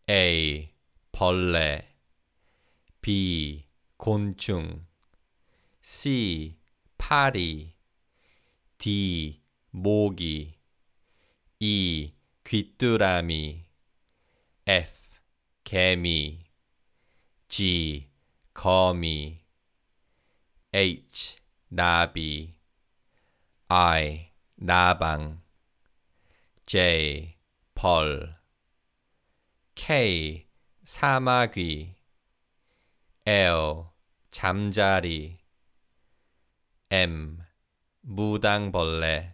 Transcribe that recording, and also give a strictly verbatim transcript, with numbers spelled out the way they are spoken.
A. 벌레 B. 곤충 C. 파리 D. 모기 E. 귀뚜라미 F. 개미 G. 거미 H. 나비 I. 나방 J. 벌 K. 사마귀 L. 잠자리 M. 무당벌레